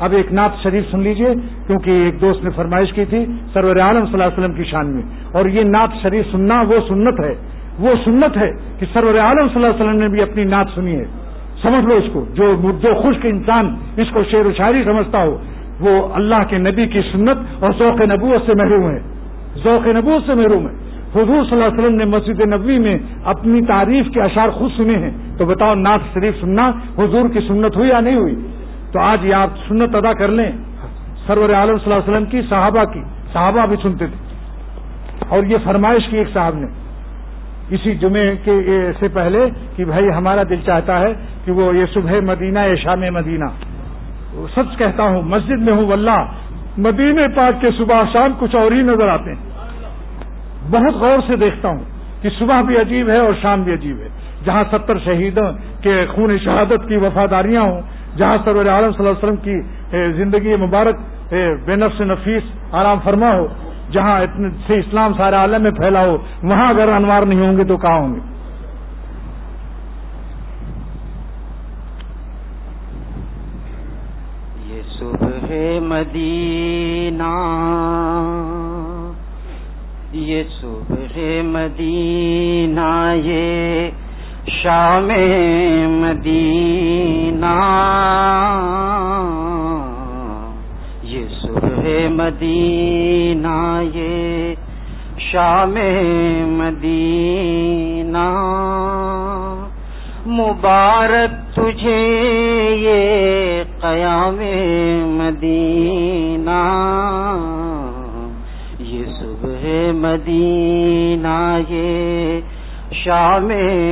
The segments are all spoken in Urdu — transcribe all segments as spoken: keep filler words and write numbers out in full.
اب ایک نعت شریف سن لیجئے، کیونکہ ایک دوست نے فرمائش کی تھی سرور عالم صلی اللہ علیہ وسلم کی شان میں، اور یہ نعت شریف سننا وہ سنت ہے، وہ سنت ہے کہ سرور عالم صلی اللہ علیہ وسلم نے بھی اپنی نعت سنی ہے. سمجھ لو اس کو، جو جو خشک انسان اس کو شعر و شاعری سمجھتا ہو وہ اللہ کے نبی کی سنت اور ذوق نبوت سے محروم ہے، ذوق نبوت سے محروم ہے. حضور صلی اللہ علیہ وسلم نے مسجد نبوی میں اپنی تعریف کے اشعار خود سنے ہیں، تو بتاؤ نعت شریف سننا حضور کی سنت ہوئی یا نہیں ہوئی؟ تو آج یہ آپ سنت ادا کر لیں سرور عالم صلی اللہ علیہ وسلم کی، صحابہ کی، صحابہ بھی سنتے تھے. اور یہ فرمائش کی ایک صاحب نے اسی جمعے کے سے پہلے کہ بھائی ہمارا دل چاہتا ہے کہ وہ یہ صبح مدینہ یا شام مدینہ، سچ کہتا ہوں مسجد میں ہوں واللہ مدینے پاک کے صبح شام کچھ اور ہی نظر آتے ہیں. بہت غور سے دیکھتا ہوں کہ صبح بھی عجیب ہے اور شام بھی عجیب ہے. جہاں ستر شہیدوں کے خون شہادت کی وفاداریاں ہوں، جہاں سرور عالم صلی اللہ علیہ وسلم کی زندگی مبارک بے نفس نفیس آرام فرما ہو، جہاں اتنے سے اسلام سارے عالم میں پھیلا ہو، وہاں اگر انوار نہیں ہوں گے تو کہاں ہوں گے؟ یہ صبح مدینہ، یہ صبح مدینہ، یہ شام مدینہ، یہ صبح مدینہ، یہ شام مدینہ، مبارک تجھے یہ قیام مدینہ، یہ صبح مدینہ، یہ شام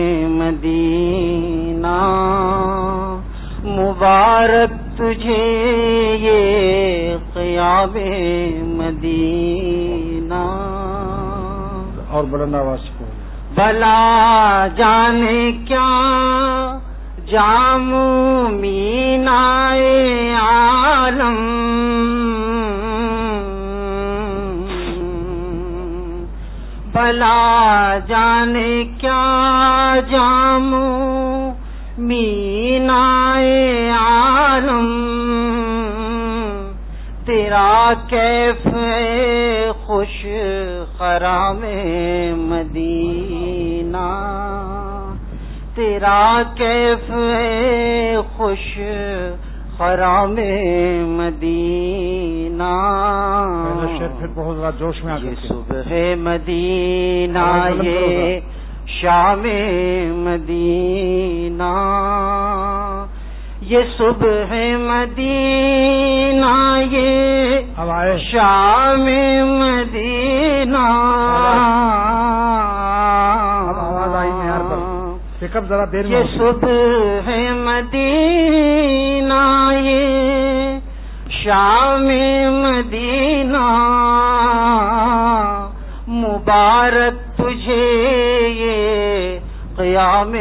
مدینہ، مبارک تجھے یہ قیام مدینہ. اور بلند آواز سے بلا جانے کیا جام مینائے عالم، بلا جانے کیا جام مینائے عالم، تیرا کیف خوش خرام مدینہ، تیرا کیف خوش خرام مدینہ، پھر بہت زیادہ جوش میں آ گئے. صبح مدینہ، یہ شام مدینہ، یہ صبح مدینہ، یہ شام مدینہ. آواز آئی میں یار پک اپ ذرا دیر میں. یہ صبح مدینہ، یہ شام مدینہ، مبارک تجھے یہ قیام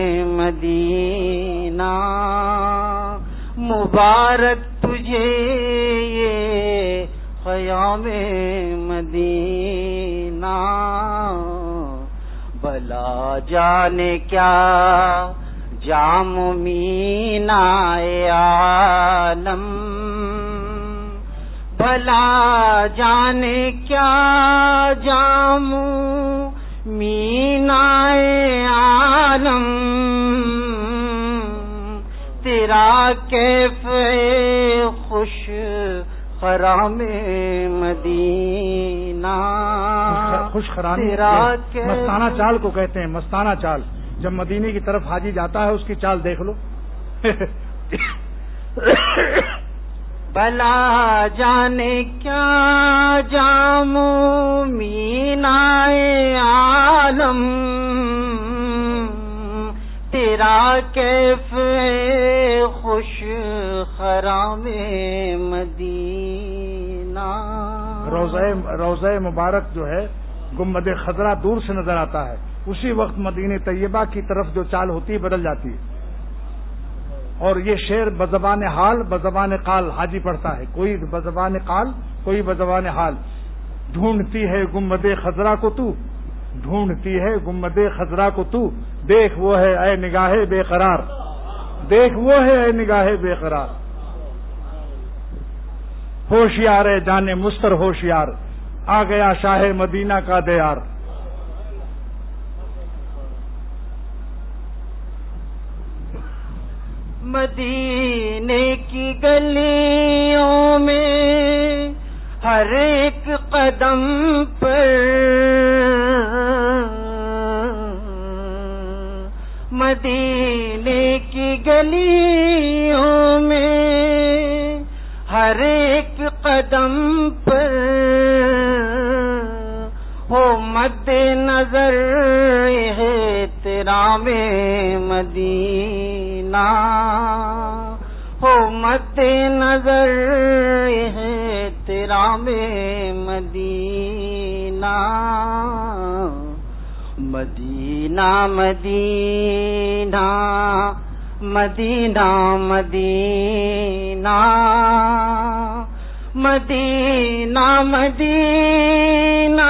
مدینہ، مبارک تجھے یہ قیام مدینہ. بلا جانے کیا جام مینائے عالم، بھلا جانے کیا جام مینائے عالم، تیرا کیف خوش خرام مدینہ، خوش خرامی مستانہ چال کو کہتے ہیں. مستانہ چال، جب مدینے کی طرف حاجی جاتا ہے اس کی چال دیکھ لو. بلا جانے کیا جام مینائے عالم، تیرا کیف خوش خرام مدینہ. روضہ روضہ مبارک جو ہے گنبد خضرا دور سے نظر آتا ہے، اسی وقت مدینہ طیبہ کی طرف جو چال ہوتی ہے بدل جاتی ہے. اور یہ شعر بزبان حال بزبان قال حاجی پڑھتا ہے، کوئی بزبان قال کوئی بزبان حال. ڈھونڈتی ہے گنبد خضرا کو تو، ڈھونڈتی ہے گنبد خضرا کو تو، دیکھ وہ ہے اے نگاہ بے قرار، دیکھ وہ ہے اے نگاہ بے قرار. ہوشیار ہے جانے مستر ہوشیار، آ گیا شاہ مدینہ کا دیار۔ مدینے کی گلیوں میں ہر ایک قدم پر، مدینے کی گلیوں میں ہر ایک قدم پر ہو مد نظر احترام مدینہ، ہو مد نظر احترام مدینہ۔ مدینہ مدینہ مدینہ مدینہ مدینہ مدینہ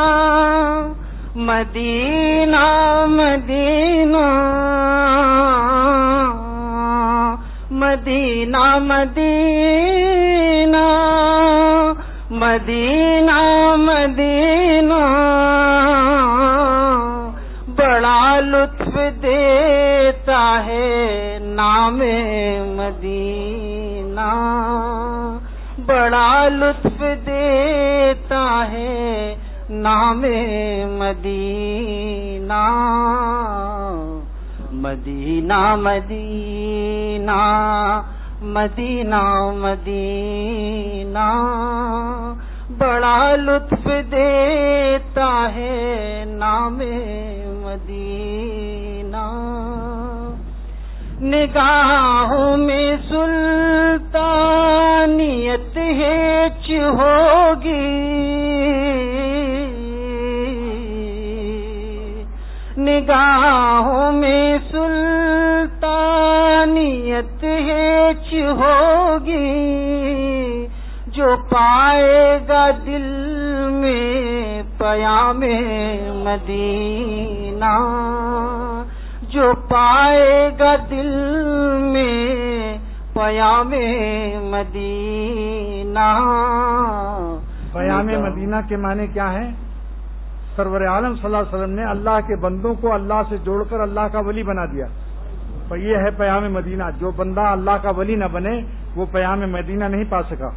مدینہ مدینہ مدینہ مدینہ مدینہ مدینہ بڑا لطف دیتا ہے نام مدینہ، بڑا لطف دیتا ہے نام مدینہ۔ مدینہ مدینہ مدینہ مدینہ بڑا لطف دیتا ہے نام مدینہ۔ نگاہوں میں سلطانیت ہیچ ہوگی، نگاہوں میں سلطانیت ہیچ ہوگی، جو پائے گا دل میں پیام مدینہ، جو پائے گا دل میں پیام مدینہ۔ پیام مدینہ کے معنی کیا ہیں؟ سرور عالم صلی اللہ علیہ وسلم نے اللہ کے بندوں کو اللہ سے جوڑ کر اللہ کا ولی بنا دیا، تو یہ ہے پیام مدینہ۔ جو بندہ اللہ کا ولی نہ بنے وہ پیام مدینہ نہیں پا سکا۔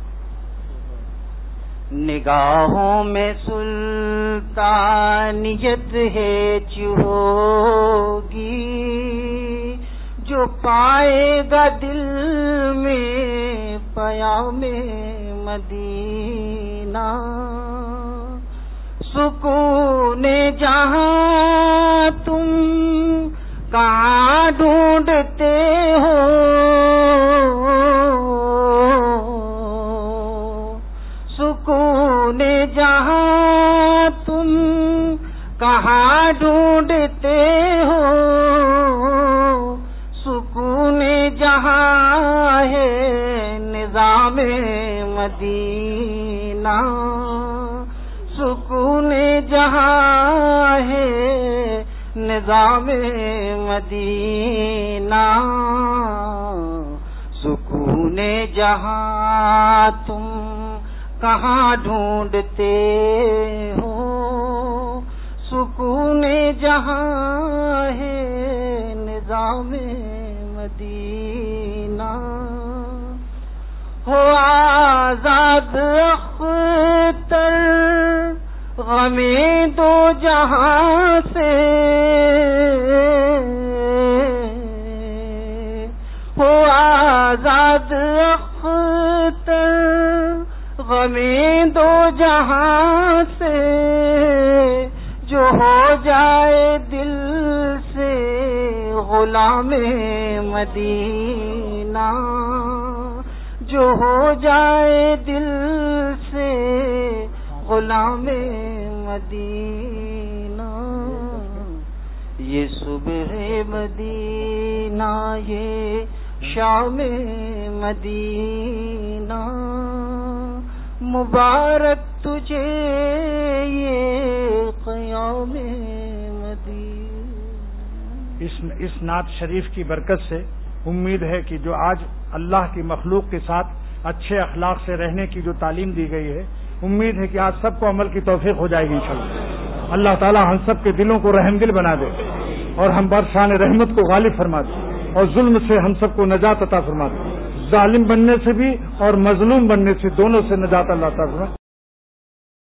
نگاہوں میں سلطانیت ہیچ ہوگی، جو پائے گا دل میں پیام مدینہ۔ سکون جہاں تم کہاں ڈھونڈتے ہو، سکون جہاں تم کہاں ڈھونڈتے ہو، سکون جہاں ہے نظام مدینہ، سکون جہاں ہے نظام مدینہ۔ سکون جہاں تم کہاں ڈھونڈتے ہو، سکون جہاں ہے نظام مدینہ۔ ہو آزاد اختر غمِ دو جہاں سے، ہو آزاد اختر غمِ دو جہاں سے، جو ہو جائے دل سے غلام مدینہ، جو ہو جائے دل سے غلام مدینہ۔ یہ صبح مدینہ یہ شام مدینہ، مبارک تجھے یہ قیام مدینہ۔ اس اس نعت شریف کی برکت سے امید ہے کہ جو آج اللہ کی مخلوق کے ساتھ اچھے اخلاق سے رہنے کی جو تعلیم دی گئی ہے، امید ہے کہ آج سب کو عمل کی توفیق ہو جائے گی انشاءاللہ۔ اللہ تعالی ہم سب کے دلوں کو رحم دل بنا دے اور ہم برسان رحمت کو غالب فرما دے اور ظلم سے ہم سب کو نجات عطا فرما دے، ظالم بننے سے بھی اور مظلوم بننے سے دونوں سے نجات اللہ تعالی فرما۔